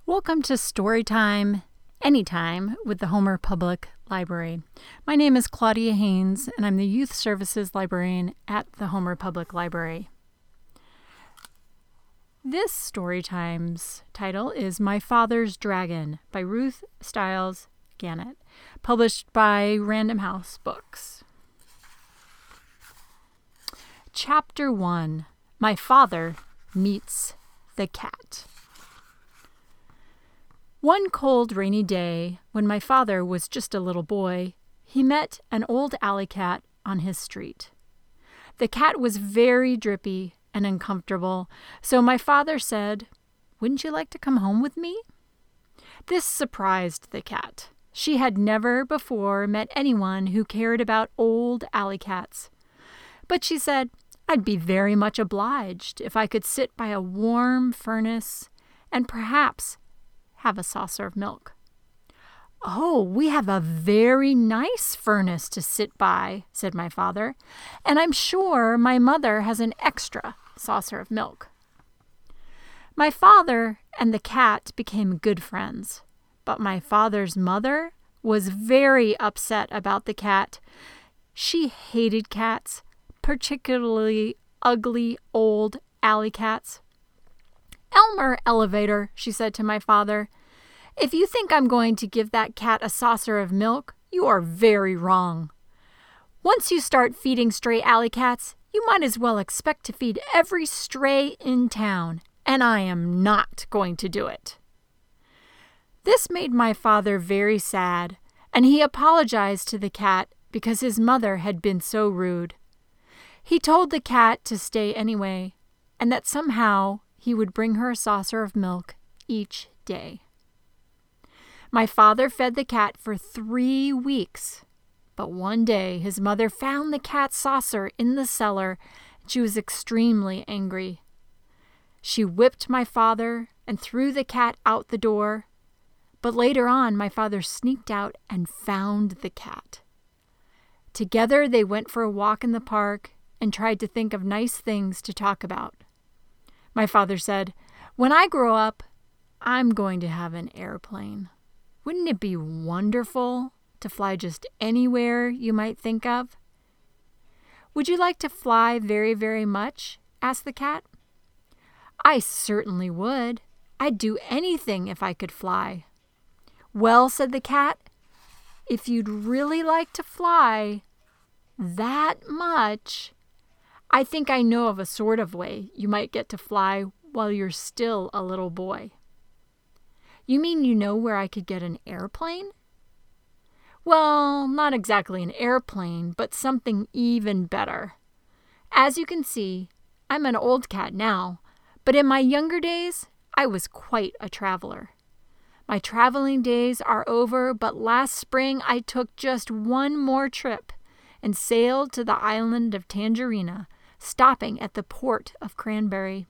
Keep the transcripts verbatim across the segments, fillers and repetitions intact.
Welcome to Storytime Anytime with the Homer Public Library. My name is Claudia Haynes, and I'm the Youth Services Librarian at the Homer Public Library. This Storytime's title is My Father's Dragon by Ruth Stiles Gannett, published by Random House Books. Chapter one, My Father Meets the Cat. One cold, rainy day, when my father was just a little boy, he met an old alley cat on his street. The cat was very drippy and uncomfortable, so my father said, "Wouldn't you like to come home with me?" This surprised the cat. She had never before met anyone who cared about old alley cats. But she said, "I'd be very much obliged if I could sit by a warm furnace and perhaps have a saucer of milk." "Oh, we have a very nice furnace to sit by," said my father, "and I'm sure my mother has an extra saucer of milk." My father and the cat became good friends, but my father's mother was very upset about the cat. She hated cats, particularly ugly old alley cats. "Elmer Elevator," she said to my father, "if you think I'm going to give that cat a saucer of milk, you are very wrong. Once you start feeding stray alley cats, you might as well expect to feed every stray in town, and I am not going to do it." This made my father very sad, and he apologized to the cat because his mother had been so rude. He told the cat to stay anyway, and that somehow he would bring her a saucer of milk each day. My father fed the cat for three weeks, but one day his mother found the cat's saucer in the cellar, and she was extremely angry. She whipped my father and threw the cat out the door, but later on my father sneaked out and found the cat. Together they went for a walk in the park and tried to think of nice things to talk about. My father said, "When I grow up, I'm going to have an airplane. Wouldn't it be wonderful to fly just anywhere you might think of?" "Would you like to fly very, very much?" asked the cat. "I certainly would. I'd do anything if I could fly." "Well," said the cat, "if you'd really like to fly that much, I think I know of a sort of way you might get to fly while you're still a little boy." "You mean you know where I could get an airplane?" "Well, not exactly an airplane, but something even better. As you can see, I'm an old cat now, but in my younger days, I was quite a traveler. My traveling days are over, but last spring I took just one more trip and sailed to the island of Tangerina, stopping at the port of Cranberry.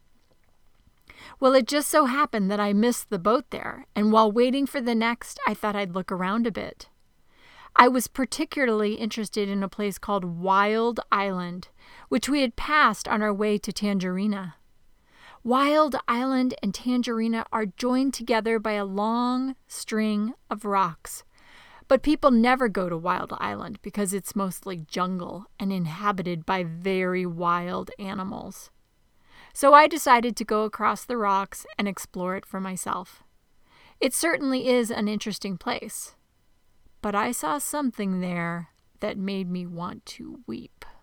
Well, it just so happened that I missed the boat there, and while waiting for the next, I thought I'd look around a bit. I was particularly interested in a place called Wild Island, which we had passed on our way to Tangerina. Wild Island and Tangerina are joined together by a long string of rocks. But people never go to Wild Island because it's mostly jungle and inhabited by very wild animals. So I decided to go across the rocks and explore it for myself. It certainly is an interesting place, but I saw something there that made me want to weep.